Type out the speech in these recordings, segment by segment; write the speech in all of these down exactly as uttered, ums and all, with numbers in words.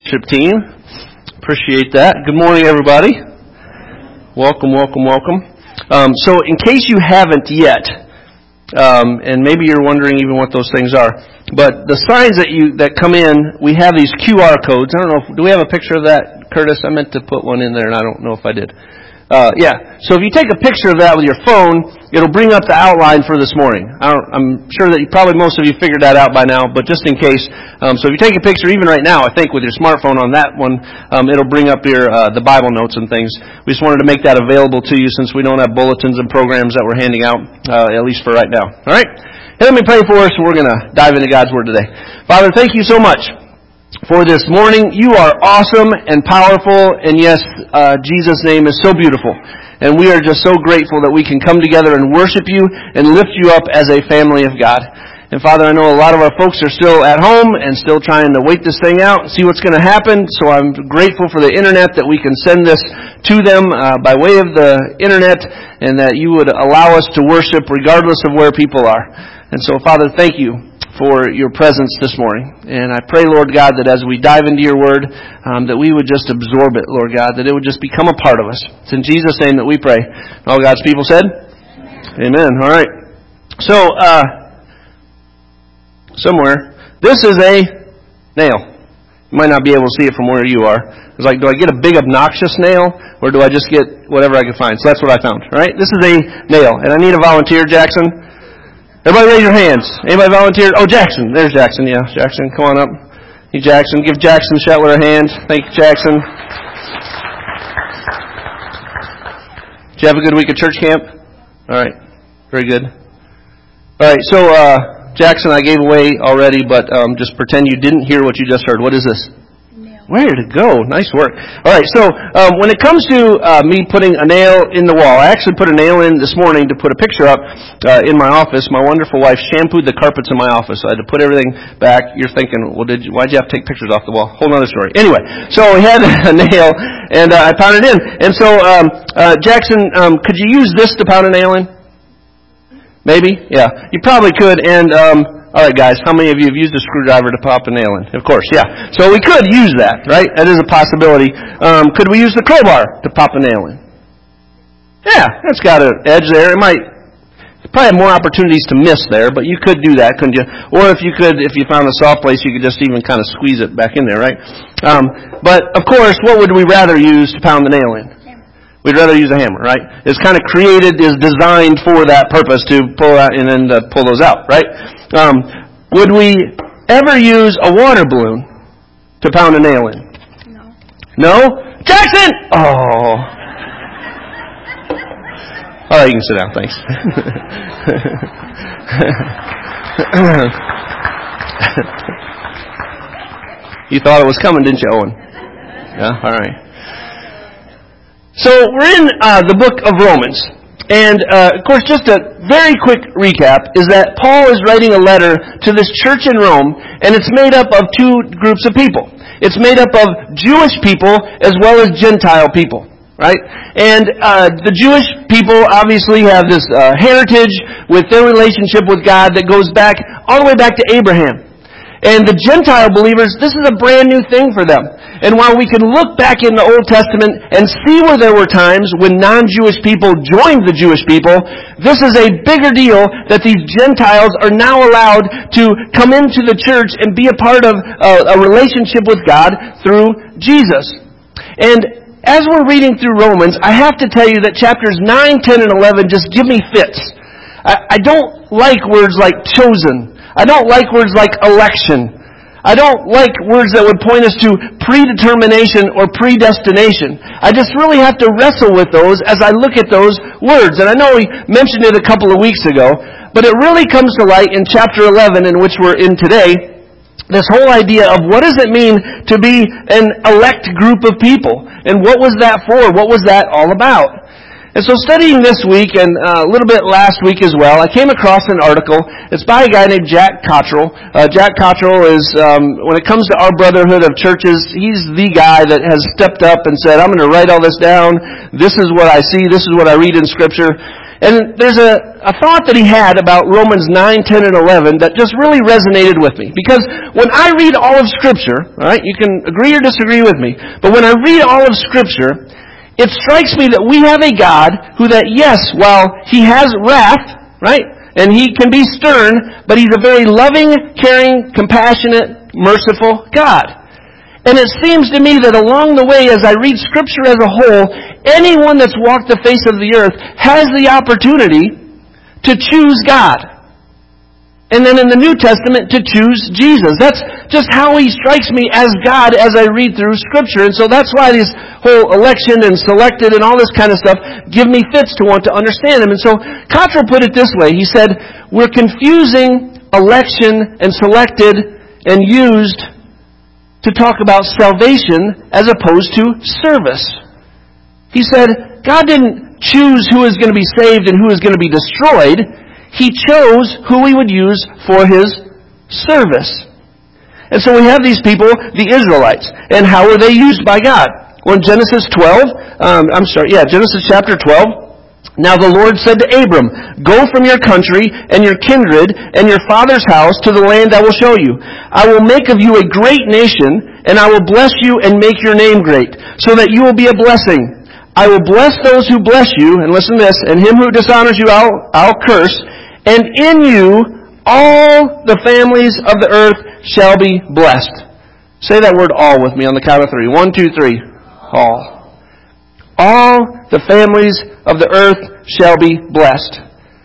worship team. Appreciate that. Good morning, everybody. Welcome, welcome, welcome. Um, so, in case you haven't yet, um, and maybe you're wondering even what those things are, but the signs that you that come in, we have these Q R codes. I don't know. If, do we have a picture of that, Curtis? I meant to put one in there, and I don't know if I did. Uh, yeah. So if you take a picture of that with your phone, it'll bring up the outline for this morning. I don't, I'm sure that you, probably most of you figured that out by now, but just in case. Um, so if you take a picture, even right now, I think with your smartphone on that one, um, it'll bring up your uh, the Bible notes and things. We just wanted to make that available to you since we don't have bulletins and programs that we're handing out, uh, at least for right now. All right. And let me pray for us, and we're going to dive into God's Word today. Father, thank you so much for this morning. You are awesome and powerful, and yes, uh, Jesus' name is so beautiful. And we are just so grateful that we can come together and worship you and lift you up as a family of God. And Father, I know a lot of our folks are still at home and still trying to wait this thing out and see what's going to happen. So I'm grateful for the internet that we can send this to them uh, by way of the internet, and that you would allow us to worship regardless of where people are. And so, Father, thank you for your presence this morning. And I pray, Lord God, that as we dive into your word, um, that we would just absorb it, Lord God, that it would just become a part of us. It's in Jesus' name that we pray. All God's people said? Amen. Amen. All right. So, uh, somewhere, this is a nail. You might not be able to see it from where you are. It's like, do I get a big obnoxious nail, or do I just get whatever I can find? So that's what I found. All right. This is a nail, and I need a volunteer, Jackson. Everybody raise your hands. Anybody volunteer? Oh, Jackson. There's Jackson. Yeah, Jackson, come on up. Hey, Jackson. Give Jackson a shout with our hand. Thank you, Jackson. Did you have a good week at church camp? All right. Very good. All right. So, uh, Jackson, I gave away already, but um, just pretend you didn't hear what you just heard. What is this? Where to go? Nice work. All right, so um, when it comes to uh, me putting a nail in the wall, I actually put a nail in this morning to put a picture up uh, in my office. My wonderful wife shampooed the carpets in my office, so I had to put everything back. You're thinking, well, did you, why'd you have to take pictures off the wall? Whole other story. Anyway, so we had a nail, and uh, I pounded it in. And so, um, uh, Jackson, um, could you use this to pound a nail in? Maybe? Yeah. You probably could, and... Um, All right, guys, how many of you have used a screwdriver to pop a nail in? Of course, yeah. So we could use that, right? That is a possibility. Um, could we use the crowbar to pop a nail in? Yeah, that's got an edge there. It might probably have more opportunities to miss there, but you could do that, couldn't you? Or if you could, if you found a soft place, you could just even kind of squeeze it back in there, right? Um, but, of course, what would we rather use to pound the nail in? We'd rather use a hammer, right? It's kind of created, is designed for that purpose, to pull out and then to pull those out, right? Um, would we ever use a water balloon to pound a nail in? No. No? Jackson! Oh. All right, you can sit down. Thanks. You thought it was coming, didn't you, Owen? Yeah? All right. So we're in uh, the book of Romans. And, uh, of course, just a very quick recap is that Paul is writing a letter to this church in Rome, and it's made up of two groups of people. It's made up of Jewish people as well as Gentile people, right? And uh, the Jewish people obviously have this uh, heritage with their relationship with God that goes back all the way back to Abraham. And the Gentile believers, this is a brand new thing for them. And while we can look back in the Old Testament and see where there were times when non-Jewish people joined the Jewish people, this is a bigger deal that these Gentiles are now allowed to come into the church and be a part of a, a relationship with God through Jesus. And as we're reading through Romans, I have to tell you that chapters nine, ten, and eleven just give me fits. I, I don't like words like chosen. I don't like words like election. I don't like words that would point us to predetermination or predestination. I just really have to wrestle with those as I look at those words. And I know we mentioned it a couple of weeks ago, but it really comes to light in chapter eleven, in which we're in today, this whole idea of what does it mean to be an elect group of people? And what was that for? What was that all about? And so studying this week and uh, a little bit last week as well, I came across an article. It's by a guy named Jack Cottrell. Uh, Jack Cottrell is, um, when it comes to our brotherhood of churches, he's the guy that has stepped up and said, I'm going to write all this down. This is what I see. This is what I read in Scripture. And there's a, a thought that he had about Romans nine, ten, and eleven that just really resonated with me. Because when I read all of Scripture, all right, you can agree or disagree with me, but when I read all of Scripture, it strikes me that we have a God who that, yes, while he has wrath, right, and he can be stern, but he's a very loving, caring, compassionate, merciful God. And it seems to me that along the way, as I read Scripture as a whole, anyone that's walked the face of the earth has the opportunity to choose God. And then in the New Testament, to choose Jesus. That's just how he strikes me as God as I read through Scripture. And so that's why this whole election and selected and all this kind of stuff give me fits to want to understand him. And so Cottrell put it this way. He said, we're confusing election and selected and used to talk about salvation as opposed to service. He said, God didn't choose who is going to be saved and who is going to be destroyed. He chose who he would use for his service. And so we have these people, the Israelites. And how were they used by God? Well, in Genesis twelve, um, I'm sorry, yeah, Genesis chapter twelve, now the Lord said to Abram, go from your country and your kindred and your father's house to the land I will show you. I will make of you a great nation, and I will bless you and make your name great, so that you will be a blessing. I will bless those who bless you, and listen to this, and him who dishonors you I'll, I'll curse, and in you all the families of the earth shall be blessed. Say that word all with me on the count of three. One, two, three. All. All the families of the earth shall be blessed.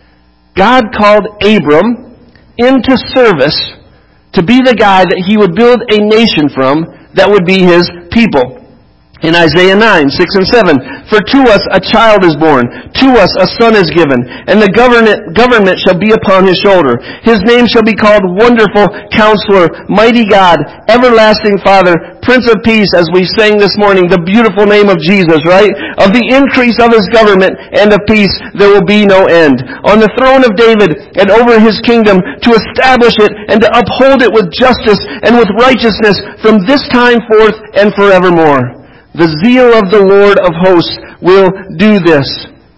God called Abram into service to be the guy that he would build a nation from that would be his people. In Isaiah nine, six and seven, for to us a child is born, to us a son is given, and the government, government shall be upon his shoulder. His name shall be called Wonderful Counselor, Mighty God, Everlasting Father, Prince of Peace, as we sang this morning, the beautiful name of Jesus, right? Of the increase of his government and of peace there will be no end. On the throne of David and over his kingdom, to establish it and to uphold it with justice and with righteousness from this time forth and forevermore. The zeal of the Lord of hosts will do this.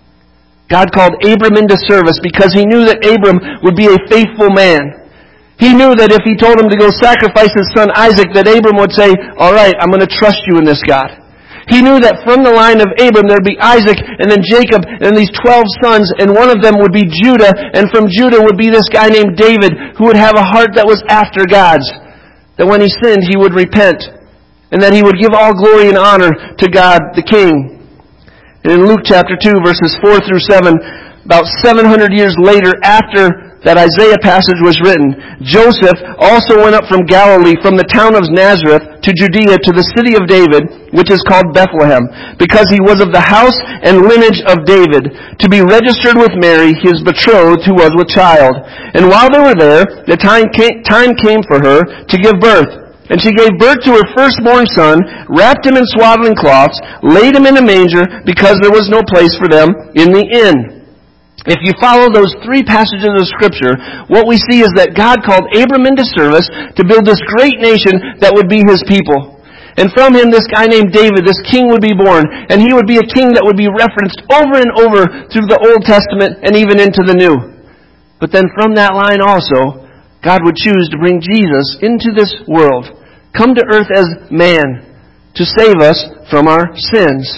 God called Abram into service because he knew that Abram would be a faithful man. He knew that if he told him to go sacrifice his son Isaac, that Abram would say, all right, I'm going to trust you in this, God. He knew that from the line of Abram there would be Isaac and then Jacob and these twelve sons, and one of them would be Judah, and from Judah would be this guy named David who would have a heart that was after God's. That when he sinned, he would repent. And that he would give all glory and honor to God the King. And in Luke chapter two, verses four through seven, about seven hundred years later after that Isaiah passage was written, Joseph also went up from Galilee, from the town of Nazareth, to Judea, to the city of David, which is called Bethlehem, because he was of the house and lineage of David, to be registered with Mary, his betrothed, who was with child. And while they were there, the time came, time came for her to give birth. And she gave birth to her firstborn son, wrapped him in swaddling cloths, laid him in a manger, because there was no place for them in the inn. If you follow those three passages of Scripture, what we see is that God called Abram into service to build this great nation that would be his people. And from him, this guy named David, this king would be born, and he would be a king that would be referenced over and over through the Old Testament and even into the New. But then from that line also, God would choose to bring Jesus into this world, come to earth as man, to save us from our sins.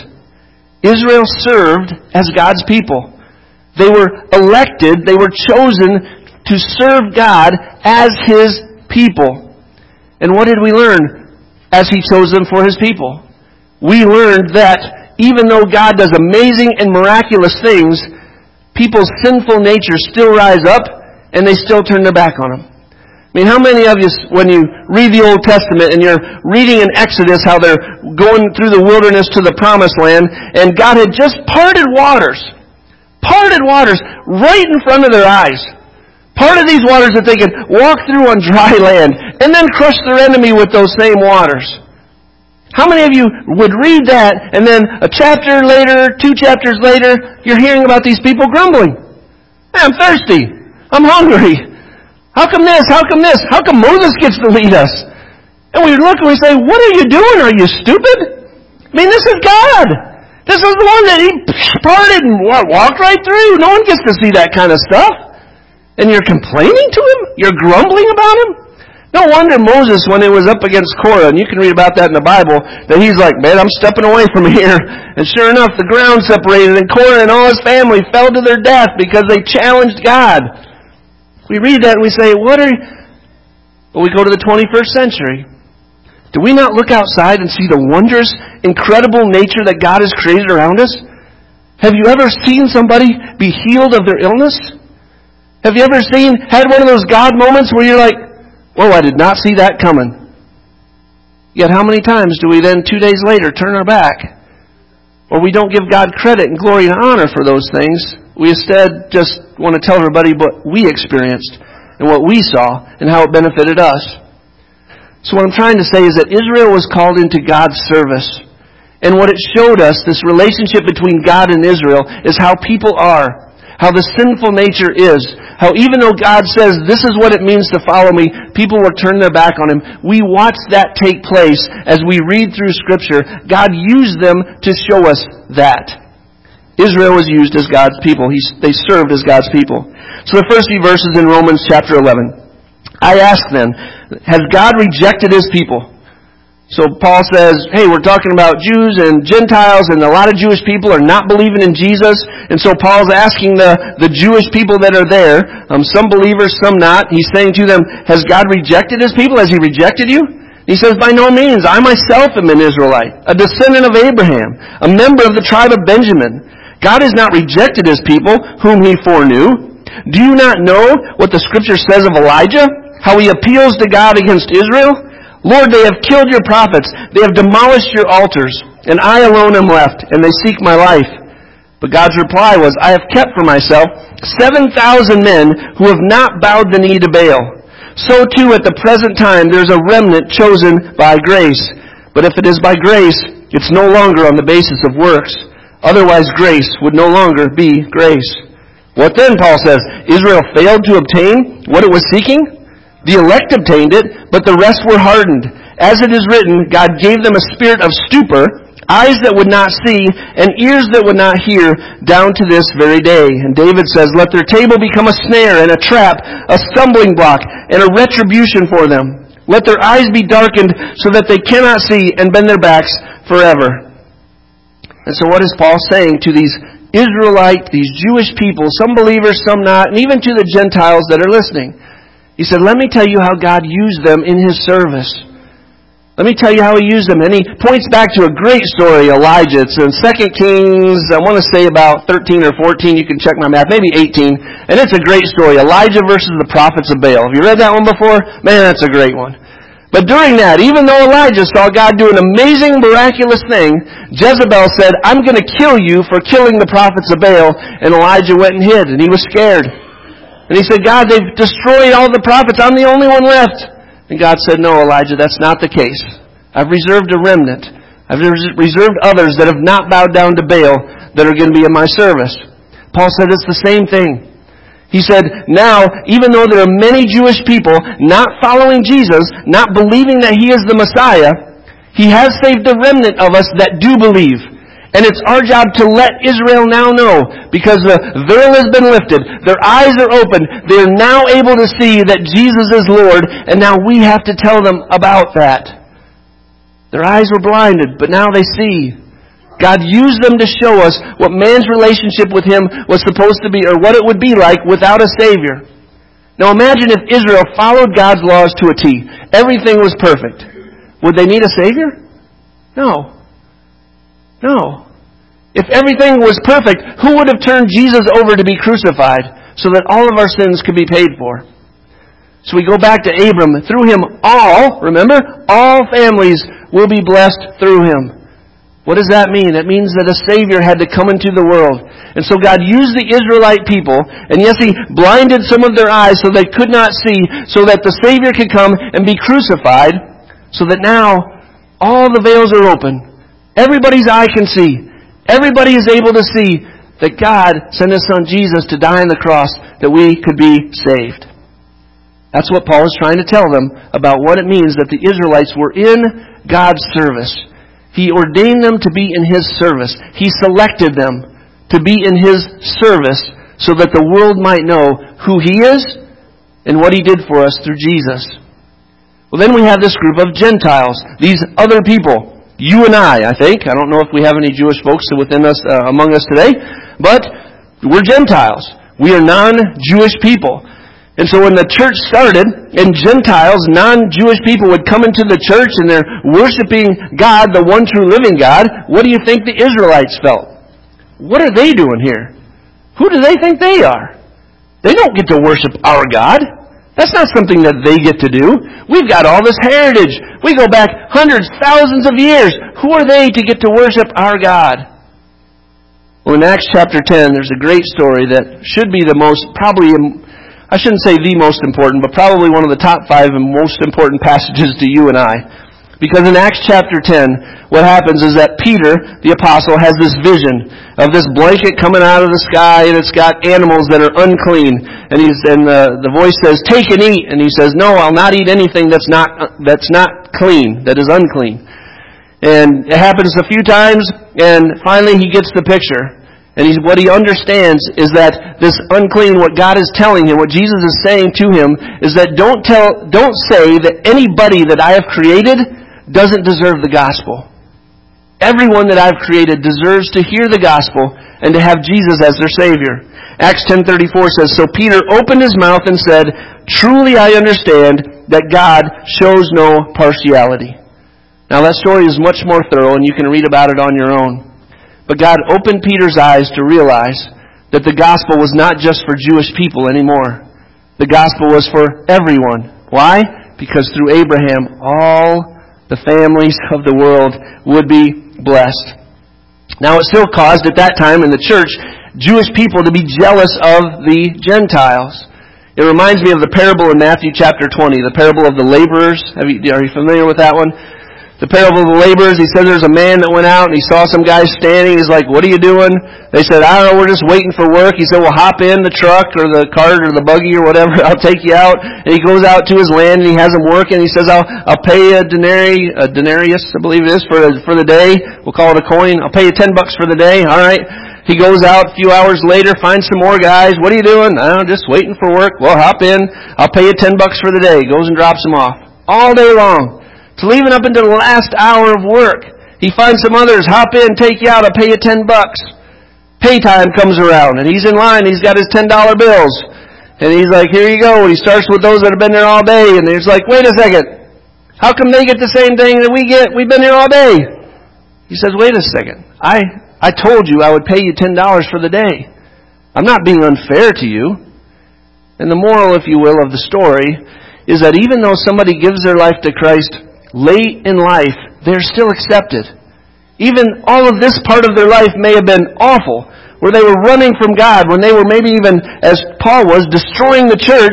Israel served as God's people. They were elected, they were chosen to serve God as his people. And what did we learn as he chose them for his people? We learned that even though God does amazing and miraculous things, people's sinful natures still rise up and they still turn their back on him. I mean, how many of you, when you read the Old Testament and you're reading in Exodus how they're going through the wilderness to the Promised Land, and God had just parted waters, parted waters right in front of their eyes, parted these waters that they could walk through on dry land, and then crush their enemy with those same waters. How many of you would read that, and then a chapter later, two chapters later, you're hearing about these people grumbling? Hey, I'm thirsty. I'm hungry. How come this? How come this? How come Moses gets to lead us? And we look and we say, what are you doing? Are you stupid? I mean, this is God. This is the one that he parted and walked right through. No one gets to see that kind of stuff. And you're complaining to him? You're grumbling about him? No wonder Moses, when it was up against Korah, and you can read about that in the Bible, that he's like, man, I'm stepping away from here. And sure enough, the ground separated, and Korah and all his family fell to their death because they challenged God. We read that and we say, what are you... But we go to the twenty-first century. Do we not look outside and see the wondrous, incredible nature that God has created around us? Have you ever seen somebody be healed of their illness? Have you ever seen, had one of those God moments where you're like, whoa, I did not see that coming. Yet how many times do we then, two days later, turn our back? Or we don't give God credit and glory and honor for those things. We instead just want to tell everybody what we experienced and what we saw and how it benefited us. So what I'm trying to say is that Israel was called into God's service. And what it showed us, this relationship between God and Israel, is how people are. How the sinful nature is. How even though God says, this is what it means to follow me, people will turn their back on Him. We watch that take place as we read through Scripture. God used them to show us that. Israel was used as God's people. He, they served as God's people. So the first few verses in Romans chapter eleven. I ask then, has God rejected His people? So Paul says, hey, we're talking about Jews and Gentiles, and a lot of Jewish people are not believing in Jesus. And so Paul's asking the, the Jewish people that are there, um, some believers, some not. He's saying to them, has God rejected His people? Has He rejected you? He says, by no means. I myself am an Israelite, a descendant of Abraham, a member of the tribe of Benjamin. God has not rejected His people, whom He foreknew. Do you not know what the Scripture says of Elijah? How he appeals to God against Israel? Lord, they have killed your prophets. They have demolished your altars. And I alone am left, and they seek my life. But God's reply was, I have kept for myself seven thousand men who have not bowed the knee to Baal. So too at the present time there is a remnant chosen by grace. But if it is by grace, it's no longer on the basis of works. Otherwise grace would no longer be grace. What then, Paul says? Israel failed to obtain what it was seeking? The elect obtained it, but the rest were hardened. As it is written, God gave them a spirit of stupor, eyes that would not see, and ears that would not hear, down to this very day. And David says, let their table become a snare and a trap, a stumbling block, and a retribution for them. Let their eyes be darkened so that they cannot see, and bend their backs forever. And so what is Paul saying to these Israelite, these Jewish people, some believers, some not, and even to the Gentiles that are listening? He said, let me tell you how God used them in His service. Let me tell you how He used them. And he points back to a great story, Elijah. It's in Second Kings, I want to say about thirteen or fourteen. You can check my math, maybe eighteen. And it's a great story, Elijah versus the prophets of Baal. Have you read that one before? Man, that's a great one. But during that, even though Elijah saw God do an amazing, miraculous thing, Jezebel said, I'm going to kill you for killing the prophets of Baal. And Elijah went and hid, and he was scared. And he said, God, they've destroyed all the prophets. I'm the only one left. And God said, no, Elijah, that's not the case. I've reserved a remnant. I've reserved others that have not bowed down to Baal that are going to be in my service. Paul said it's the same thing. He said, now, even though there are many Jewish people not following Jesus, not believing that He is the Messiah, He has saved a remnant of us that do believe. And it's our job to let Israel now know, because the veil has been lifted, their eyes are open, they're now able to see that Jesus is Lord, and now we have to tell them about that. Their eyes were blinded, but now they see. God used them to show us what man's relationship with Him was supposed to be, or what it would be like without a Savior. Now imagine if Israel followed God's laws to a T. Everything was perfect. Would they need a Savior? No. No. If everything was perfect, who would have turned Jesus over to be crucified so that all of our sins could be paid for? So we go back to Abram. Through him all, remember, all families will be blessed through him. What does that mean? It means that a Savior had to come into the world. And so God used the Israelite people, and yes, He blinded some of their eyes so they could not see, so that the Savior could come and be crucified, so that now all the veils are open. Everybody's eye can see. Everybody is able to see that God sent His Son Jesus to die on the cross that we could be saved. That's what Paul is trying to tell them about what it means that the Israelites were in God's service. He ordained them to be in His service. He selected them to be in His service so that the world might know who He is and what He did for us through Jesus. Well, then we have this group of Gentiles, these other people. You and I, I think. I don't know if we have any Jewish folks within us, uh, among us today, but we're Gentiles. We are non-Jewish people. And so when the church started, and Gentiles, non-Jewish people would come into the church and they're worshiping God, the one true living God, what do you think the Israelites felt? What are they doing here? Who do they think they are? They don't get to worship our God. That's not something that they get to do. We've got all this heritage. We go back hundreds, thousands of years. Who are they to get to worship our God? Well, in Acts chapter ten, there's a great story that should be the most, probably, I shouldn't say the most important, but probably one of the top five and most important passages to you and I. Because in Acts chapter ten, what happens is that Peter, the apostle, has this vision of this blanket coming out of the sky, and it's got animals that are unclean. And he's and the, the voice says, "Take and eat." And he says, "No, I'll not eat anything that's not that's not clean, that is unclean." And it happens a few times, and finally he gets the picture. And he's, what he understands is that this unclean, what God is telling him, what Jesus is saying to him, is that don't tell, don't say that anybody that I have created doesn't deserve the gospel. Everyone that I've created deserves to hear the gospel and to have Jesus as their Savior. Acts ten thirty-four says, "So Peter opened his mouth and said, 'Truly I understand that God shows no partiality.'" Now that story is much more thorough, and you can read about it on your own. But God opened Peter's eyes to realize that the gospel was not just for Jewish people anymore. The gospel was for everyone. Why? Because through Abraham, all the families of the world would be blessed. Now it still caused at that time in the church Jewish people to be jealous of the Gentiles. It reminds me of the parable in Matthew chapter twenty, the parable of the laborers. Have you, are you familiar with that one? The parable of the laborers, he said there's a man that went out and he saw some guys standing. He's like, "What are you doing?" They said, "I don't know, we're just waiting for work." He said, "Well, hop in the truck or the cart or the buggy or whatever. I'll take you out." And he goes out to his land and he has them working. He says, I'll, I'll pay you a denari, a denarius, I believe it is, for, for the day. We'll call it a coin. "I'll pay you ten bucks for the day." All right. He goes out a few hours later, finds some more guys. "What are you doing?" "I'm just waiting for work." "Well, hop in. I'll pay you ten bucks for the day." Goes and drops them off. All day long. Till even up into the last hour of work. He finds some others. "Hop in, take you out, I'll pay you ten bucks. Pay time comes around, and he's in line. He's got his ten dollar bills. And he's like, "Here you go." And he starts with those that have been there all day. And he's like, "Wait a second. How come they get the same thing that we get? We've been here all day." He says, "Wait a second. I, I told you I would pay you ten dollars for the day. I'm not being unfair to you." And the moral, if you will, of the story is that even though somebody gives their life to Christ late in life, they're still accepted. Even all of this part of their life may have been awful, where they were running from God, when they were maybe even, as Paul was, destroying the church.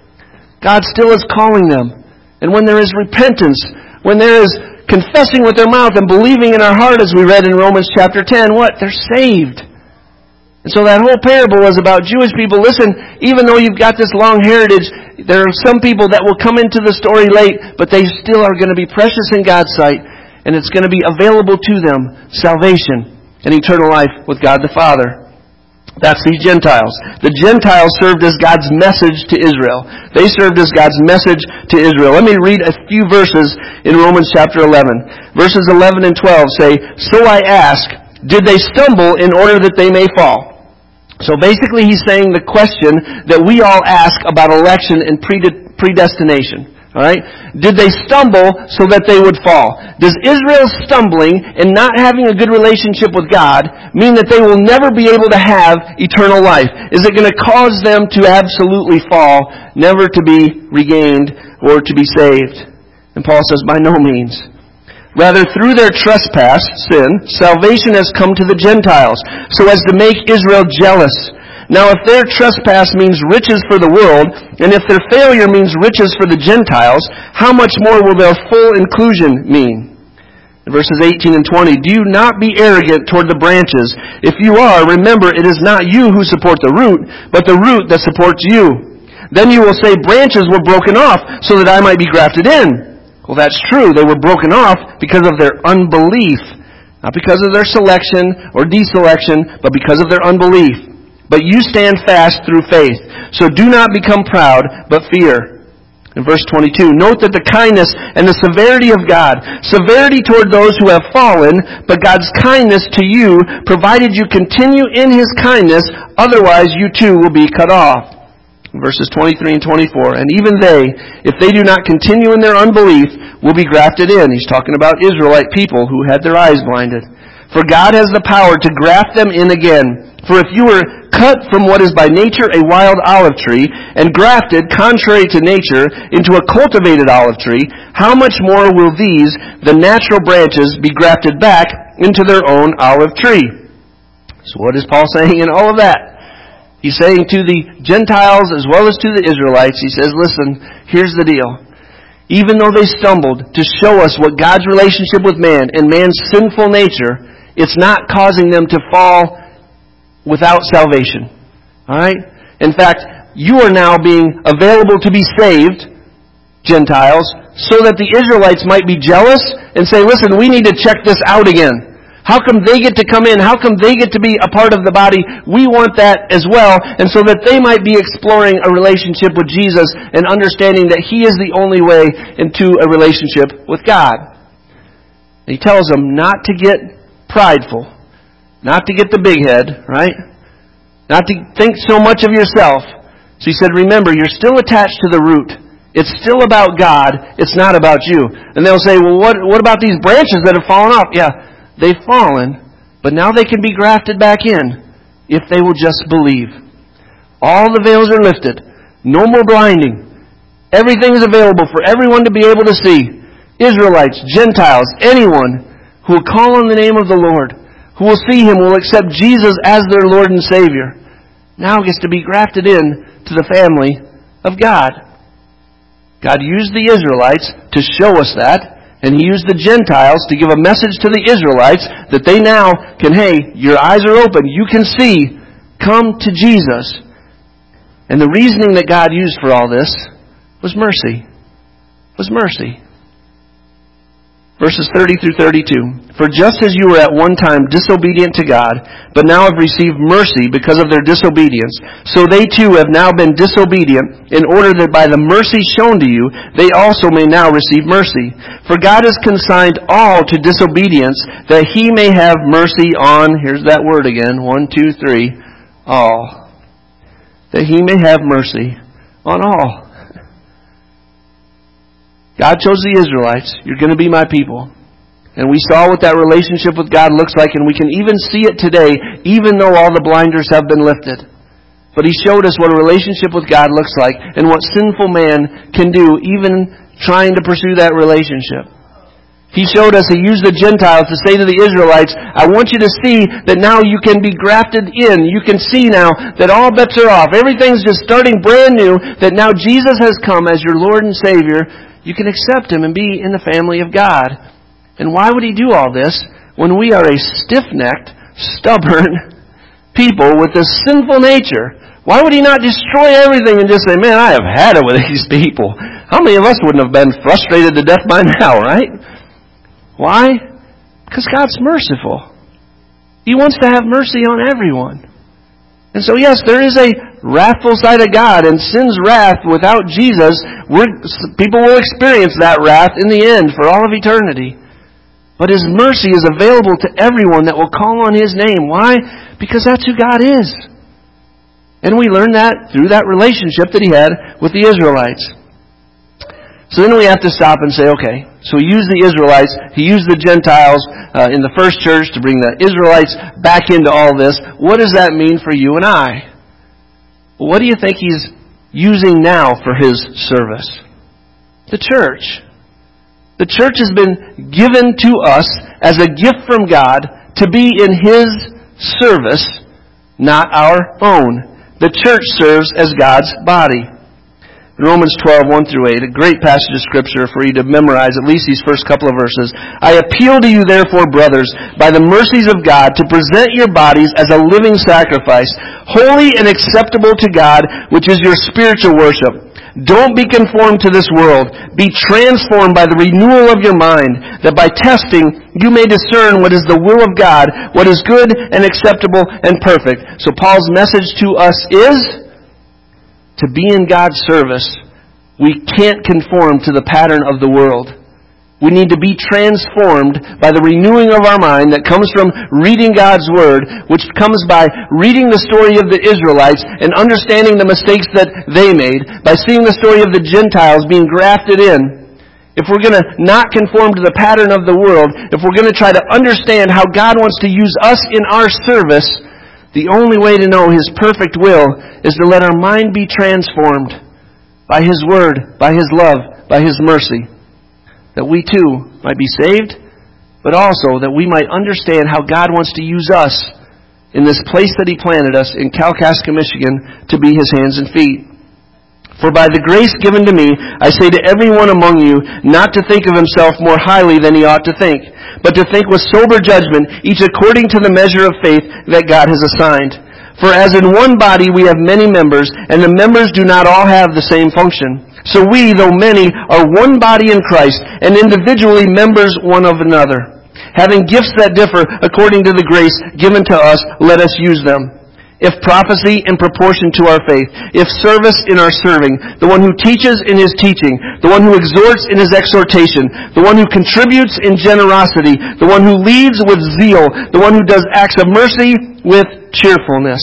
God still is calling them. And when there is repentance, when there is confessing with their mouth and believing in our heart, as we read in Romans chapter ten, what? They're saved. And so that whole parable was about Jewish people. Listen, even though you've got this long heritage, there are some people that will come into the story late, but they still are going to be precious in God's sight, and it's going to be available to them, salvation and eternal life with God the Father. That's these Gentiles. The Gentiles served as God's message to Israel. They served as God's message to Israel. Let me read a few verses in Romans chapter eleven. Verses eleven and twelve say, "So I ask, did they stumble in order that they may fall?" So basically he's saying the question that we all ask about election and predestination. All right? Did they stumble so that they would fall? Does Israel's stumbling and not having a good relationship with God mean that they will never be able to have eternal life? Is it going to cause them to absolutely fall, never to be regained or to be saved? And Paul says, by no means. Rather, through their trespass, sin, salvation has come to the Gentiles, so as to make Israel jealous. Now, if their trespass means riches for the world, and if their failure means riches for the Gentiles, how much more will their full inclusion mean? Verses eighteen and twenty, "Do you not be arrogant toward the branches? If you are, remember it is not you who support the root, but the root that supports you. Then you will say, branches were broken off, so that I might be grafted in. Well, that's true. They were broken off because of their unbelief. Not because of their selection or deselection, but because of their unbelief. But you stand fast through faith. So do not become proud, but fear. In verse twenty-two, note that the kindness and the severity of God, severity toward those who have fallen, but God's kindness to you, provided you continue in His kindness, otherwise you too will be cut off. In verses twenty-three and twenty-four, and even they, if they do not continue in their unbelief, will be grafted in. He's talking about Israelite people who had their eyes blinded. For God has the power to graft them in again. For if you were cut from what is by nature a wild olive tree, and grafted, contrary to nature, into a cultivated olive tree, how much more will these, the natural branches, be grafted back into their own olive tree? So what is Paul saying in all of that? He's saying to the Gentiles as well as to the Israelites, he says, listen, here's the deal. Even though they stumbled to show us what God's relationship with man and man's sinful nature, it's not causing them to fall without salvation. Alright? In fact, you are now being available to be saved, Gentiles, so that the Israelites might be jealous and say, listen, we need to check this out again. How come they get to come in? How come they get to be a part of the body? We want that as well. And so that they might be exploring a relationship with Jesus and understanding that He is the only way into a relationship with God. And He tells them not to get prideful. Not to get the big head, right? Not to think so much of yourself. So he said, remember, you're still attached to the root. It's still about God. It's not about you. And they'll say, well, what, what about these branches that have fallen off? Yeah, they've fallen, but now they can be grafted back in if they will just believe. All the veils are lifted. No more blinding. Everything is available for everyone to be able to see. Israelites, Gentiles, anyone who will call on the name of the Lord, who will see Him, will accept Jesus as their Lord and Savior, now gets to be grafted in to the family of God. God used the Israelites to show us that, and He used the Gentiles to give a message to the Israelites that they now can, hey, your eyes are open, you can see, come to Jesus. And the reasoning that God used for all this was mercy. Was mercy. Verses thirty through thirty-two. For just as you were at one time disobedient to God, but now have received mercy because of their disobedience, so they too have now been disobedient, in order that by the mercy shown to you, they also may now receive mercy. For God has consigned all to disobedience, that He may have mercy on, here's that word again, one, two, three, all. That He may have mercy on all. God chose the Israelites. You're going to be my people. And we saw what that relationship with God looks like, and we can even see it today, even though all the blinders have been lifted. But He showed us what a relationship with God looks like, and what sinful man can do, even trying to pursue that relationship. He showed us, He used the Gentiles to say to the Israelites, I want you to see that now you can be grafted in. You can see now that all bets are off. Everything's just starting brand new, that now Jesus has come as your Lord and Savior. You can accept Him and be in the family of God. And why would He do all this when we are a stiff-necked, stubborn people with this sinful nature? Why would He not destroy everything and just say, man, I have had it with these people. How many of us wouldn't have been frustrated to death by now, right? Why? Because God's merciful. He wants to have mercy on everyone. And so yes, there is a wrathful side of God, and sin's wrath without Jesus, we're, people will experience that wrath in the end for all of eternity. But His mercy is available to everyone that will call on His name. Why? Because that's who God is. And we learn that through that relationship that He had with the Israelites. So then we have to stop and say, okay, so He used the Israelites, He used the Gentiles uh, in the first church to bring the Israelites back into all this. What does that mean for you and I? Well, what do you think He's using now for His service? The church. The church has been given to us as a gift from God to be in His service, not our own. The church serves as God's body. In Romans twelve, one through eight, a great passage of Scripture for you to memorize at least these first couple of verses. I appeal to you, therefore, brothers, by the mercies of God, to present your bodies as a living sacrifice, holy and acceptable to God, which is your spiritual worship. Don't be conformed to this world. Be transformed by the renewal of your mind, that by testing you may discern what is the will of God, what is good and acceptable and perfect. So Paul's message to us is to be in God's service. We can't conform to the pattern of the world. We need to be transformed by the renewing of our mind that comes from reading God's Word, which comes by reading the story of the Israelites and understanding the mistakes that they made, by seeing the story of the Gentiles being grafted in. If we're going to not conform to the pattern of the world, if we're going to try to understand how God wants to use us in our service, the only way to know His perfect will is to let our mind be transformed by His Word, by His love, by His mercy. That we too might be saved, but also that we might understand how God wants to use us in this place that He planted us in Kalkaska, Michigan, to be His hands and feet. For by the grace given to me, I say to everyone among you, not to think of himself more highly than he ought to think, but to think with sober judgment, each according to the measure of faith that God has assigned. For as in one body we have many members, and the members do not all have the same function. So we, though many, are one body in Christ, and individually members one of another. Having gifts that differ according to the grace given to us, let us use them. If prophecy, in proportion to our faith. If service, in our serving. The one who teaches, in his teaching. The one who exhorts, in his exhortation. The one who contributes, in generosity. The one who leads, with zeal. The one who does acts of mercy, with cheerfulness.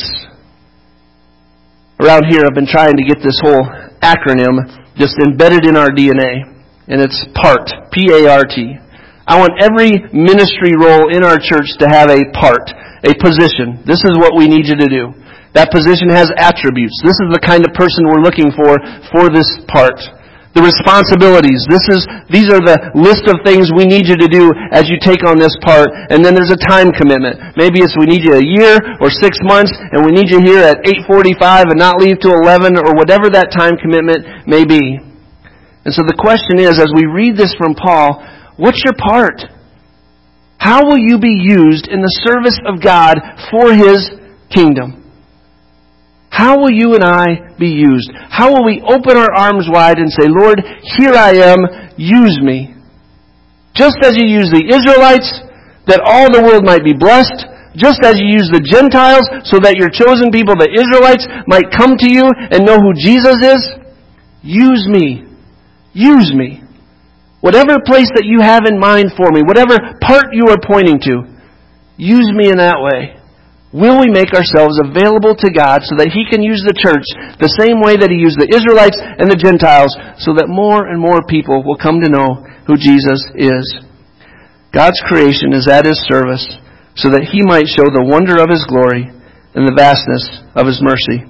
Around here, I've been trying to get this whole acronym just embedded in our D N A. And it's PART. P A R T. I want every ministry role in our church to have a part. A position. This is what we need you to do. That position has attributes. This is the kind of person we're looking for for this part. The responsibilities. This is, these are the list of things we need you to do as you take on this part. And then there's a time commitment. Maybe it's we need you a year or six months and we need you here at eight forty-five and not leave till eleven or whatever that time commitment may be. And so the question is, as we read this from Paul, what's your part? How will you be used in the service of God for His kingdom? How will you and I be used? How will we open our arms wide and say, Lord, here I am, use me. Just as you use the Israelites, that all the world might be blessed, just as you use the Gentiles, so that your chosen people, the Israelites, might come to you and know who Jesus is, use me. Use me. Whatever place that you have in mind for me, whatever part you are pointing to, use me in that way. Will we make ourselves available to God so that He can use the church the same way that He used the Israelites and the Gentiles, so that more and more people will come to know who Jesus is? God's creation is at His service so that He might show the wonder of His glory and the vastness of His mercy.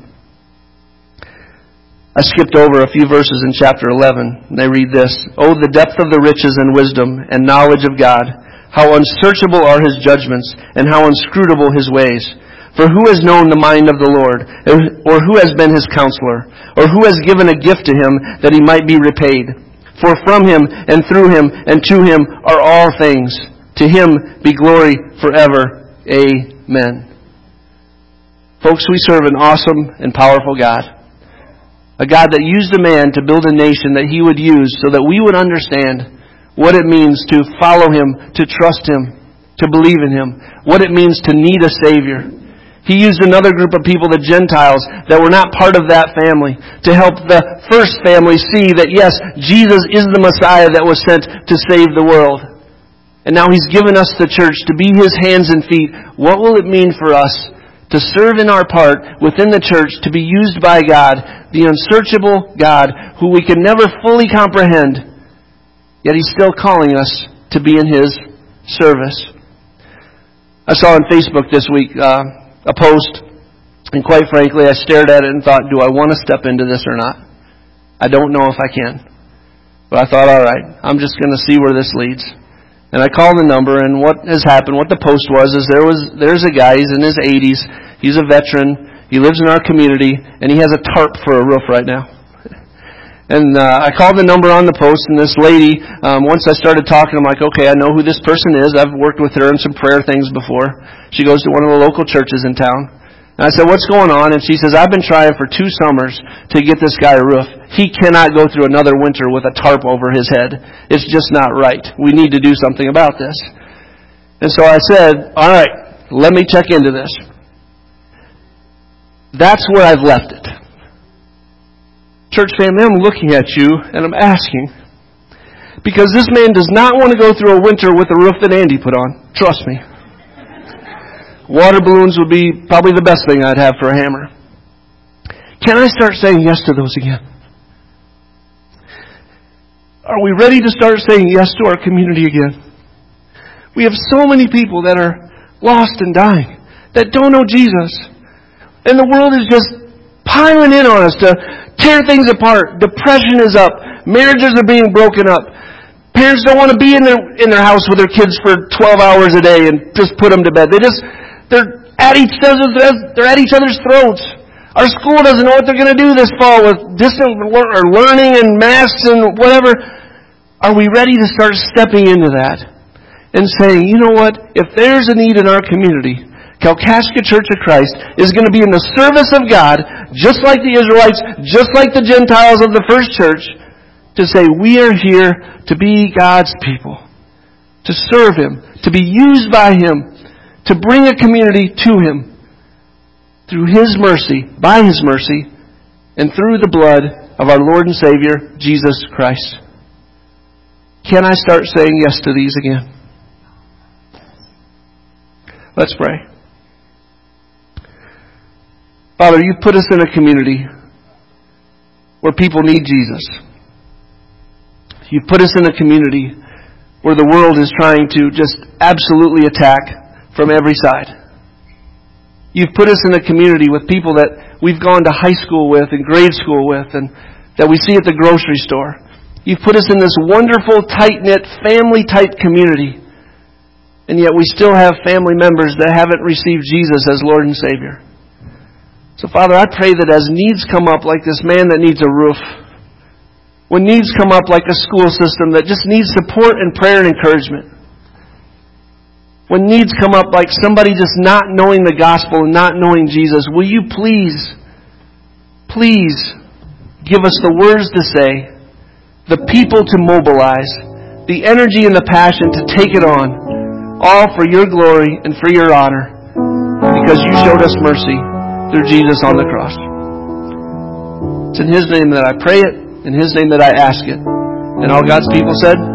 I skipped over a few verses in chapter eleven, and they read this. Oh, the depth of the riches and wisdom and knowledge of God! How unsearchable are His judgments, and how inscrutable His ways! For who has known the mind of the Lord, or who has been His counselor, or who has given a gift to Him that He might be repaid? For from Him, and through Him, and to Him are all things. To Him be glory forever. Amen. Folks, we serve an awesome and powerful God. A God that used a man to build a nation that He would use so that we would understand what it means to follow Him, to trust Him, to believe in Him, what it means to need a Savior. He used another group of people, the Gentiles, that were not part of that family, to help the first family see that, yes, Jesus is the Messiah that was sent to save the world. And now He's given us the church to be His hands and feet. What will it mean for us to serve in our part within the church, to be used by God, the unsearchable God, who we can never fully comprehend, yet He's still calling us to be in His service? I saw on Facebook this week uh, a post, and quite frankly, I stared at it and thought, do I want to step into this or not? I don't know if I can. But I thought, all right, I'm just going to see where this leads. And I called the number, and what has happened, what the post was, is there was there's a guy, he's in his eighties, he's a veteran, he lives in our community, and he has a tarp for a roof right now. And uh, I called the number on the post, and this lady, um, once I started talking, I'm like, okay, I know who this person is. I've worked with her on some prayer things before. She goes to one of the local churches in town. And I said, what's going on? And she says, I've been trying for two summers to get this guy a roof. He cannot go through another winter with a tarp over his head. It's just not right. We need to do something about this. And so I said, all right, let me check into this. That's where I've left it. Church family, I'm looking at you and I'm asking, because this man does not want to go through a winter with the roof that Andy put on. Trust me. Water balloons would be probably the best thing I'd have for a hammer. Can I start saying yes to those again? Are we ready to start saying yes to our community again? We have so many people that are lost and dying, that don't know Jesus. And the world is just piling in on us to tear things apart. Depression is up. Marriages are being broken up. Parents don't want to be in their in their house with their kids for twelve hours a day and just put them to bed. They just they're at each other's they're at each other's throats. Our school doesn't know what they're going to do this fall with distant or learning and masks and whatever. Are we ready to start stepping into that and saying, you know what? If there's a need in our community, Kalkaska Church of Christ is going to be in the service of God, just like the Israelites, just like the Gentiles of the first church, to say we are here to be God's people, to serve Him, to be used by Him, to bring a community to Him through His mercy, by His mercy, and through the blood of our Lord and Savior, Jesus Christ. Can I start saying yes to these again? Let's pray. Father, you put us in a community where people need Jesus. You put us in a community where the world is trying to just absolutely attack from every side. You've put us in a community with people that we've gone to high school with and grade school with and that we see at the grocery store. You've put us in this wonderful, tight-knit, family-type community. And yet we still have family members that haven't received Jesus as Lord and Savior. So, Father, I pray that as needs come up like this man that needs a roof, when needs come up like a school system that just needs support and prayer and encouragement, when needs come up like somebody just not knowing the gospel and not knowing Jesus, will you please, please give us the words to say, the people to mobilize, the energy and the passion to take it on, all for your glory and for your honor, because you showed us mercy through Jesus on the cross. It's in His name that I pray it, in His name that I ask it. And all God's people said,